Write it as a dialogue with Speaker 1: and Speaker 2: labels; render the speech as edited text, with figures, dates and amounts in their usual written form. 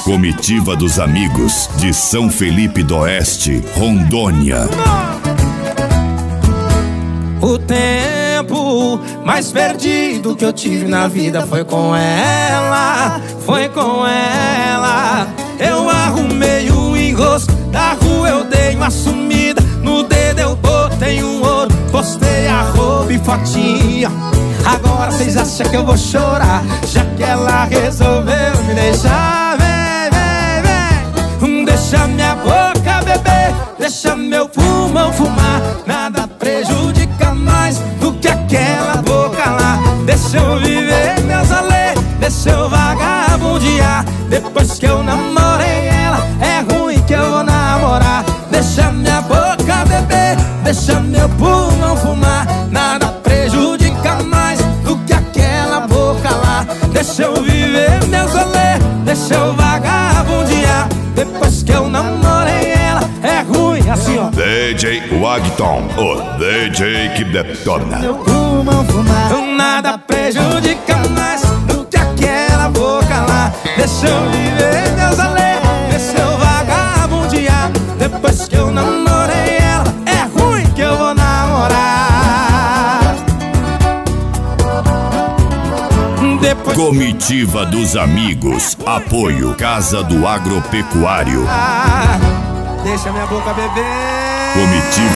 Speaker 1: Comitiva dos Amigos de São Felipe do Oeste, Rondônia.
Speaker 2: O tempo mais perdido que eu tive na vida foi com ela, foi com ela. Eu arrumei o engosto, da rua eu dei uma sumida, no dedo eu botei um ouro, postei arroba e fotinha. Agora vocês acham que eu vou chorar, já que ela resolveu me deixar. Vem, vem, vem, deixa minha boca beber, deixa meu pulmão fumar. Nada prejudica mais do que aquela boca lá. Deixa eu viver meus alê, deixa eu vagabundear. Depois que eu namorei ela, é ruim que eu vou namorar. Deixa minha boca beber, deixa meu pulmão fumar. Nada prejudica mais do que aquela boca lá. Deixa eu viver meus alê, deixa eu vagabundear. Depois que eu namorei ela, é ruim assim, ó.
Speaker 1: DJ Wagton, o DJ que detona.
Speaker 2: Meu pulmão fumar. Nada prejudica mais do que aquela boca lá. Deixa eu viver meus alê, deixa eu vagabundear. Depois que eu namorei ela, é ruim que eu vou namorar. Depois...
Speaker 1: Comitiva dos Amigos, apoio Casa do Agropecuário.
Speaker 2: Deixa minha boca beber.
Speaker 1: Comitiva